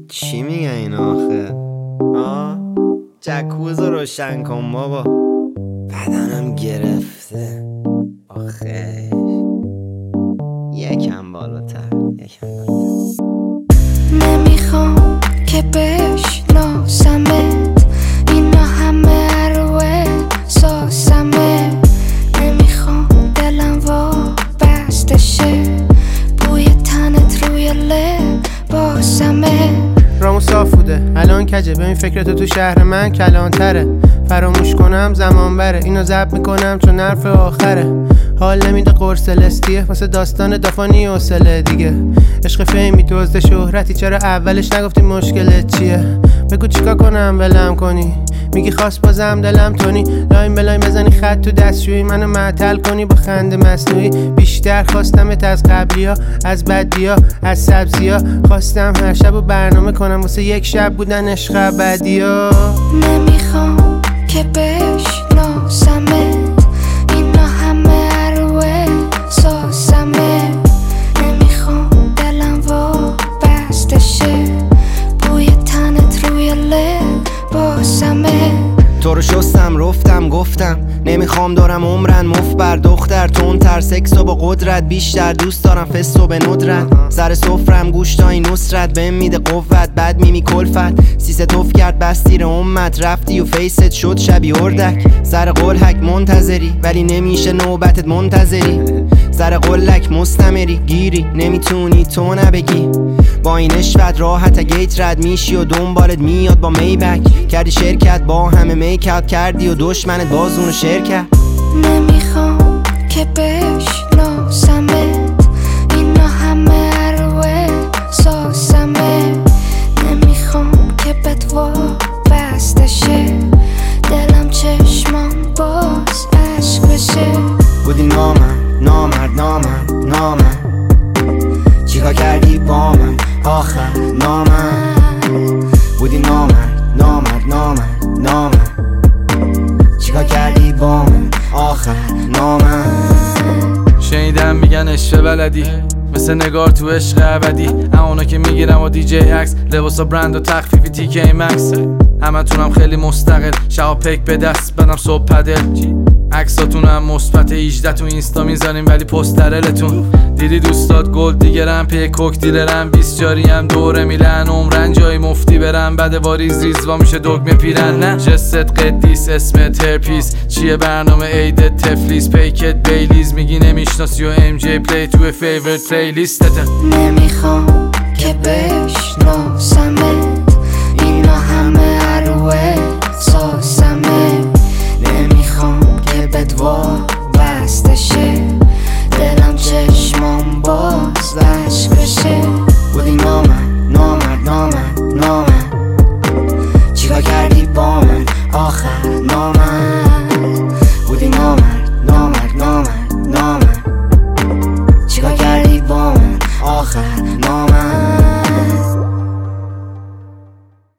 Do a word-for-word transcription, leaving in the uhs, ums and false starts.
چی میگه این آخه؟ آه جکوز رو روشن کن بابا، بدنم گرفته آخه. یکم بالاتر یکم بالاتر. نمیخوام که بشناسمت، اینا همه اروه ساسمه. نمیخوام دلم وابسته شه، بوی تنت روی لباسمه. رامو صاف بوده الان کجه، ببین فکرتو تو شهر من کلانتره. فراموش کنم زمان بره، اینو ضبط میکنم چون حرف آخره. حال نمیده قرص لستیه واسه داستان دافانی حوصله دیگه. عشق فیمی دزد شهرتی، چرا اولش نگفتی مشکلت چیه؟ بگو چیکار کنم ولم کنی، میگی خواست بازم دلم تونی. لاین بلاین بزنی خط تو دستشویی، منو معطل کنی با خنده مصنوعی. بیشتر خواستمت از قبلیا، از بدیا، از سبزیا. خواستم هر شب و برنامه کنم واسه یک شب بودن عشق ابدیا. نمیخوام که بشناسمت، اینا همه اروه ساسمه. نمیخوام دلم وابسته شه، بوی تنت روی لباسمه. تو رو شستم رفتم گفتم نمیخوام دارم عمرن مفت بر دختر. تندتر سکس و با قدرت بیشتر، دوست دارم فست و به ندرت. سر سفرم گوشتای نصرت بهم میده قوت، بعد میمی کلفت. سیسه توف کرد بستیر امت، رفتی و فیست شد شبی اردک. سر قلحک منتظری ولی نمیشه نوبتت منتظری. سر قلک مستمری گیری نمیتونی تو نبگی. با این اشوت راحت گیت رد میشی و دنبالت میاد با میبک. کردی شرکت با همه میکاپ کردی و دشمنت بازونو شرکت. نمیخوام که بشناسمت، اینا همه اروه ساسمه. نمیخوام که بهت وابسته شه، دلم چشمام باز عشق بشه. بودی نامم نامرد نامم نامم، چیکار کردی با من آخر نامم. بودی نامرد نامرد نامم نامم، چیکار کردی با من آخر نامم. شنیدم میگن عشق بلدی، مثل نگار تو عشق ابدی. اونا که میگیرم و دی جی اکس، لباسا برند و تخفیفی تی کی مکس. همه تونم خیلی مستقل، شب پیک به دست بدم صبح پدل. عکساتونم مثبت هجده تو اینستا میذاریم ولی پسترلتون. دیدی دوستات گلد دیگرم پی کوک دیلرم، بیست جاریم دوره میلن عمرن جای مفتی برم. بعد واریز ریزوا میشه دگمه پیرن. نه جست قدیس اسمت هرپیس، چیه برنامه عیدت تفلیس. پیکت بیلیز میگی نمیشناسی و ام جی پلی تو فیورت پلی لیستته.